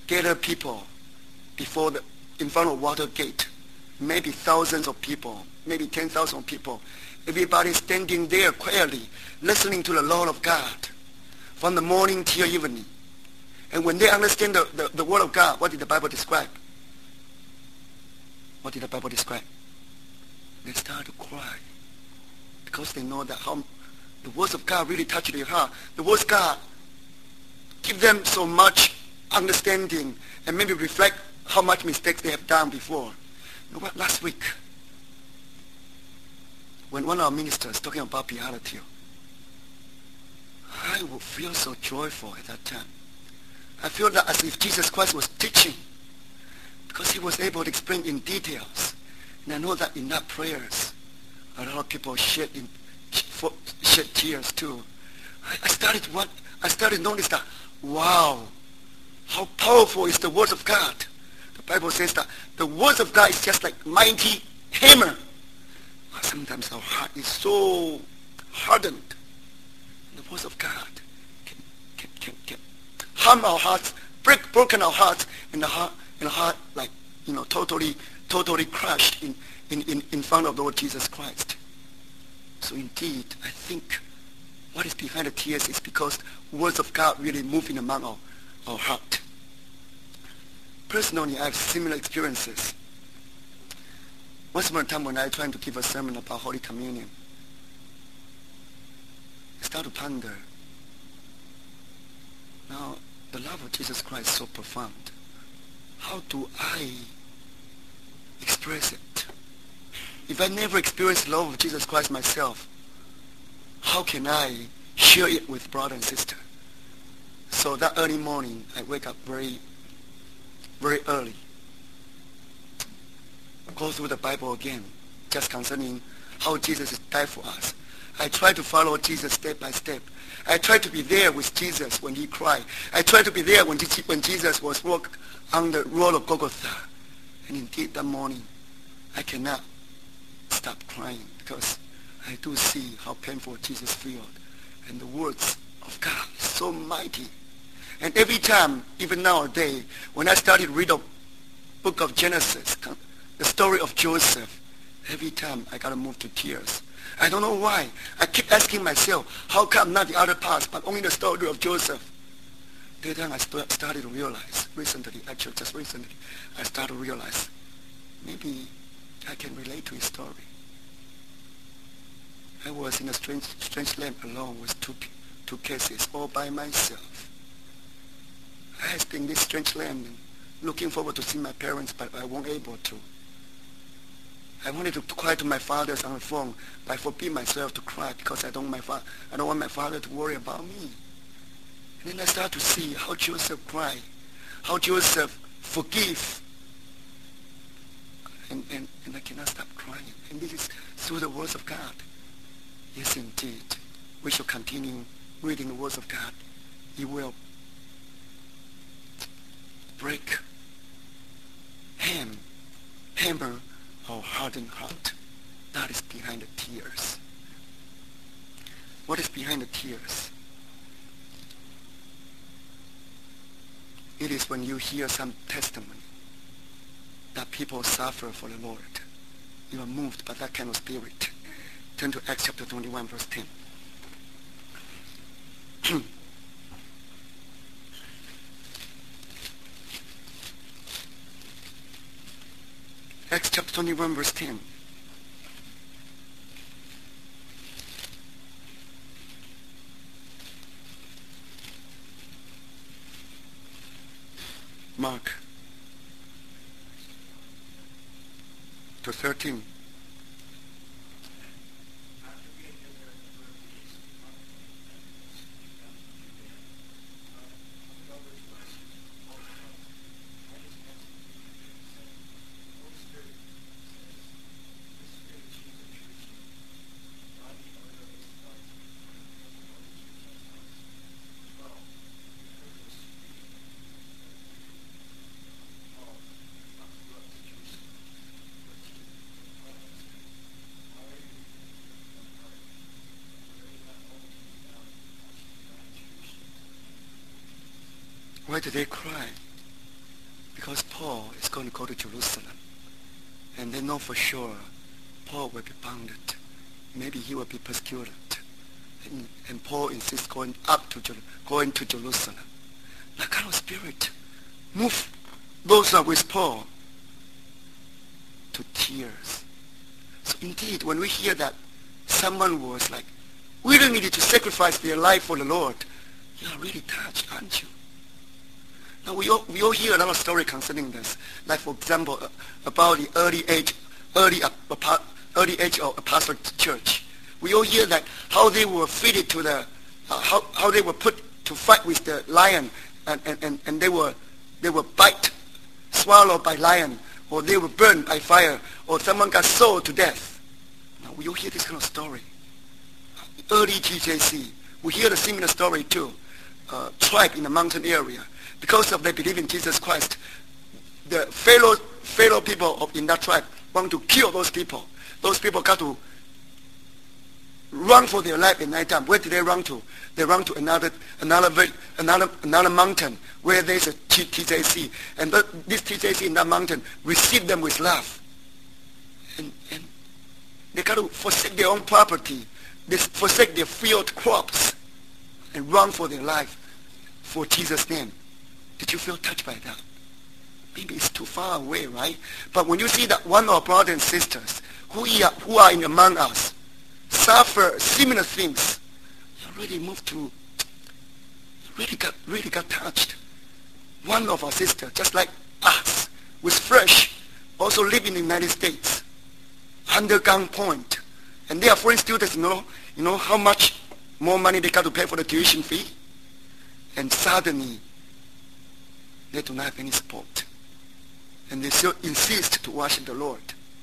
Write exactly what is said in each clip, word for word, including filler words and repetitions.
gather people before the, in front of Watergate. Maybe thousands of people, maybe ten thousand people. Everybody standing there quietly, listening to the Lord of God from the morning till evening. And when they understand the, the, the Word of God, what did the Bible describe? What did the Bible describe? They start to cry because they know that how the words of God really touch their heart. The words of God give them so much understanding and maybe reflect how much mistakes they have done before. You know what? Last week, when one of our ministers talking about beatitude, I would feel so joyful at that time. I feel that as if Jesus Christ was teaching, because he was able to explain in details. And I know that in that prayers, a lot of people shed, in, shed tears too. I, I started what I started to notice that, wow, how powerful is the words of God. The Bible says that the words of God is just like mighty hammer. Sometimes our heart is so hardened. The words of God can, can, can, can harm our hearts, break broken our hearts, and the heart, and the heart like, you know, totally, totally crushed in, in, in, in front of the Lord Jesus Christ. So indeed, I think what is behind the tears is because words of God really moving among our, our heart. Personally, I have similar experiences. Once upon a time when I tried to give a sermon about Holy Communion, I started to ponder. Now, the love of Jesus Christ is so profound. How do I express it? If I never experienced the love of Jesus Christ myself, how can I share it with brother and sister? So that early morning, I wake up very, very early. Go through the Bible again, just concerning how Jesus died for us. I try to follow Jesus step by step. I try to be there with Jesus when he cried. I try to be there when, when Jesus was walking on the road of Golgotha. And indeed, that morning, I cannot stop crying because I do see how painful Jesus felt. And the words of God is so mighty. And every time, even nowadays, when I started to read the book of Genesis, the story of Joseph, every time I got to move to tears. I don't know why. I keep asking myself, how come not the other parts, but only the story of Joseph? Then I st- started to realize, recently, actually just recently, I started to realize, maybe I can relate to his story. I was in a strange, strange land alone with two, two cases, all by myself. I was in this strange land and looking forward to see my parents, but I wasn't able to. I wanted to cry to my father on the phone, but I forbid myself to cry because I don't, my fa- I don't want my father to worry about me. And then I start to see how Joseph cried, how Joseph forgive. And, and, and I cannot stop crying. And this is through the words of God. Yes, indeed. We shall continue reading the words of God. He will break, ham, hammer our hardened heart. That is behind the tears. What is behind the tears? It is when you hear some testimony that people suffer for the Lord. You are moved by that kind of spirit. Turn to Acts chapter twenty-one, verse ten. Acts chapter twenty-one, verse ten. Mark to thirteen. Why did they cry? Because Paul is going to go to Jerusalem. And they know for sure Paul will be bounded. Maybe he will be persecuted. And, and Paul insists going up to Jer- going to Jerusalem. That kind of spirit move those are with Paul to tears. So indeed, when we hear that someone was like willingly to sacrifice their life for the Lord, you are really touched, aren't you? Now we all, we all hear a lot of story concerning this. Like for example, uh, about the early age, early, uh, early age of apostolic church. We all hear that how they were fitted to the, uh, how, how they were put to fight with the lion, and, and, and, and they were they were bite, swallowed by lion, or they were burned by fire, or someone got sold to death. Now we all hear this kind of story. Early T J C, we hear the similar story too. Uh, tribe in the mountain area, because of they believe in Jesus Christ, the fellow fellow people of, in that tribe want to kill those people. Those people got to run for their life at night time. Where did they run to? They run to another another another another mountain where there's a T J C, and the, this T J C in that mountain received them with love. And, and they got to forsake their own property, they forsake their field crops, and run for their life for Jesus' name. Did you feel touched by that? Maybe it's too far away, right? But when you see that one of our brothers and sisters who are, who are in among us suffer similar things, you really moved to, you really got, really got touched. One of our sisters, just like us, was fresh, also live in the United States, under gunpoint. And they are foreign students, you know, you know how much more money they got to pay for the tuition fee? And suddenly, they do not have any support. And they still insist to worship the Lord.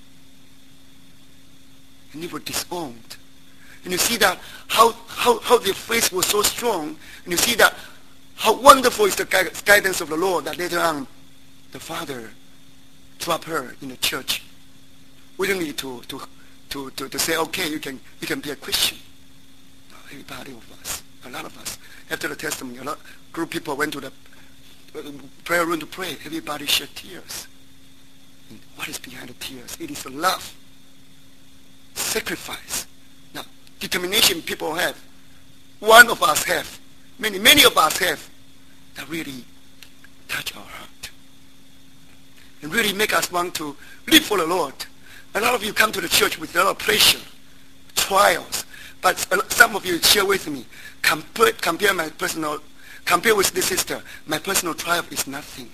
And they were disowned. And you see that how, how, how their faith was so strong. And you see that how wonderful is the guidance of the Lord that later on the Father dropped her in the church, willingly to, to, to, to, to say, okay, you can, you can be a Christian. Everybody of us, a lot of us, after the testimony, a lot group of people went to the prayer room to pray. Everybody shed tears. And what is behind the tears? It is the love, sacrifice. Now, determination people have. One of us have. Many, many of us have. That really touch our heart. And really make us want to live for the Lord. A lot of you come to the church with a lot of pressure, trials. But some of you share with me, compare, compare my personal, compare with this sister, my personal trial is nothing.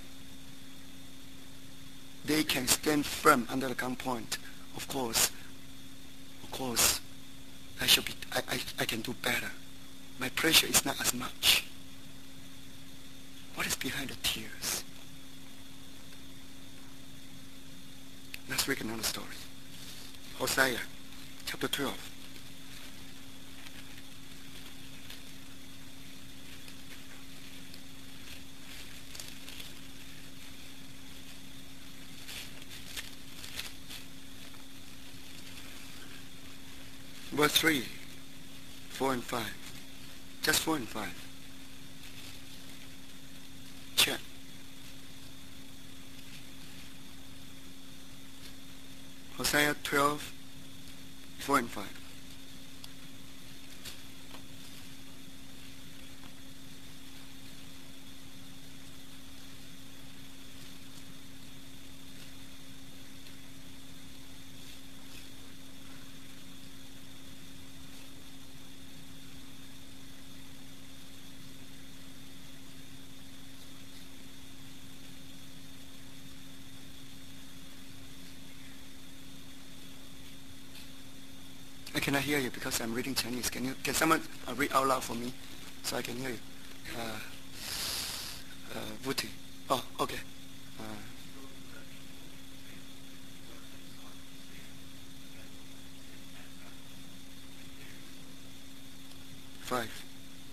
They can stand firm under the gunpoint. Of course, of course, I should be, I, I, I can do better. My pressure is not as much. What is behind the tears? Let's read another story. Hosea, chapter twelve. Verse three, four and five. Just four and five. Check. Hosea twelve, four and five. I cannot hear you because I'm reading Chinese. Can you? Can someone uh, read out loud for me so I can hear you? Uh, uh, Vuti. Oh, okay. Uh, five.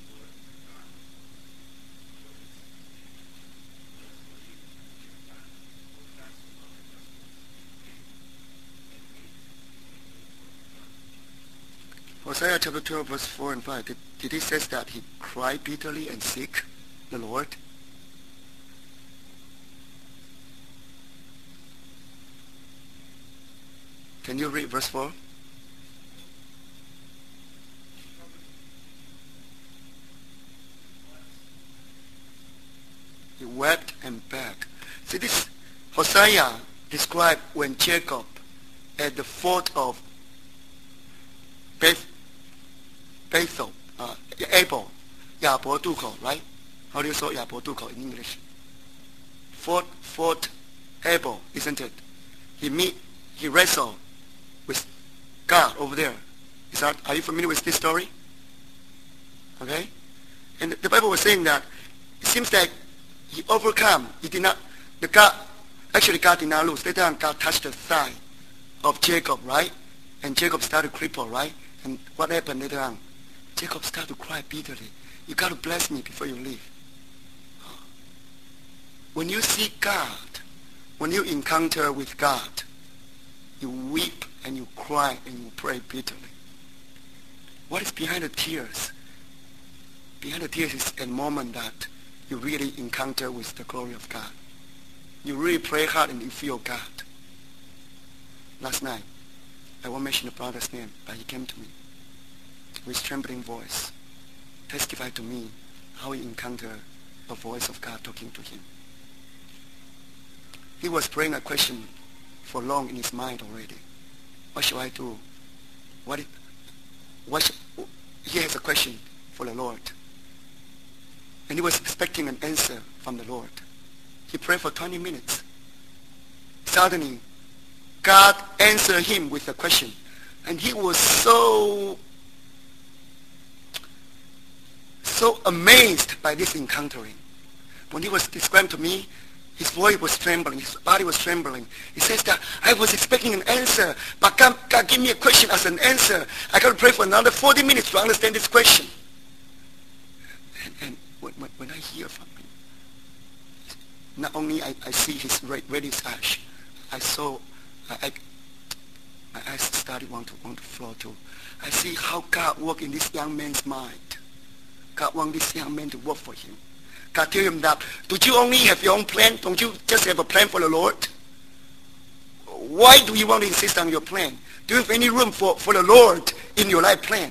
Hosea chapter twelve, verse four and five. Did, did he say that he cried bitterly and seek the Lord? Can you read verse four? He wept and begged. See, this Hosea described when Jacob at the fort of Beth, Bethel, uh, Abel, 亚伯渡口, right? How do you say 亚伯渡口 in English? Fort, Fort Abel, isn't it? He meet, he wrestled with God over there. Is that, are you familiar with this story? Okay? And the Bible was saying that it seems like he overcome. He did not, the God, actually God did not lose. Later on, God touched the thigh of Jacob, right? And Jacob started to cripple, right? And what happened later on? Jacob started to cry bitterly. You got to bless me before you leave. When you see God, when you encounter with God, you weep and you cry and you pray bitterly. What is behind the tears? Behind the tears is a moment that you really encounter with the glory of God. You really pray hard and you feel God. Last night, I won't mention the brother's name, but he came to me with trembling voice, testified to me how he encountered the voice of God talking to him. He was praying a question for long in his mind already. What should I do? What, it, what should, he has a question for the Lord. And he was expecting an answer from the Lord. He prayed for twenty minutes. Suddenly, God answered him with a question. And he was so, so amazed by this encountering. When he was describing to me, his voice was trembling, his body was trembling. He says that, I was expecting an answer, but God, God gave me a question as an answer. I got to pray for another forty minutes to understand this question. And, and when, when, when I hear from him, not only I, I see his reddish ash, I saw, I, I, my eyes started want to, want to flow too. I see how God worked in this young man's mind. God wanted this young man to work for him. God tell him that, don't you only have your own plan? Don't you just have a plan for the Lord? Why do you want to insist on your plan? Do you have any room for, for the Lord in your life plan?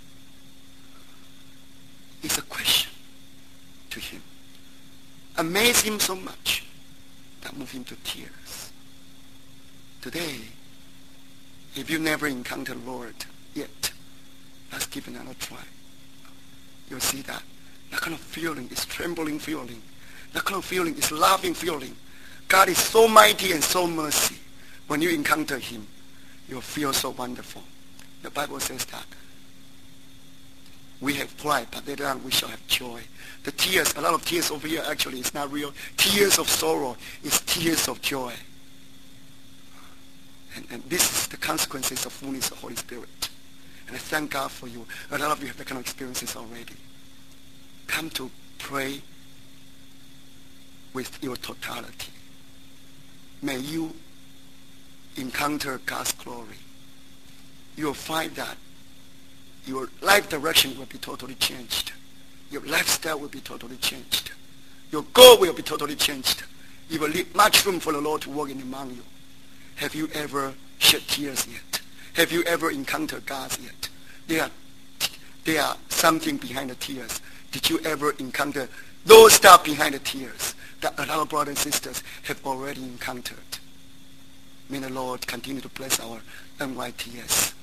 It's a question to him. Amazed him so much that moved him to tears. Today, if you never encountered the Lord yet, let's give it another try. You'll see that. That kind of feeling is trembling feeling. That kind of feeling is loving feeling. God is so mighty and so mercy. When you encounter him, you'll feel so wonderful. The Bible says that we have pride, but later on we shall have joy. The tears, a lot of tears over here actually is not real. Tears of sorrow is tears of joy. And, and this is the consequences of fullness of the Holy Spirit. And I thank God for you. A lot of you have that kind of experiences already. Come to pray with your totality. May you encounter God's glory. You will find that your life direction will be totally changed. Your lifestyle will be totally changed. Your goal will be totally changed. You will leave much room for the Lord to work in among you. Have you ever shed tears yet? Have you ever encountered God yet? There are, there are something behind the tears. Did you ever encounter those stuff behind the tears that a lot of brothers and sisters have already encountered? May the Lord continue to bless our N Y T S.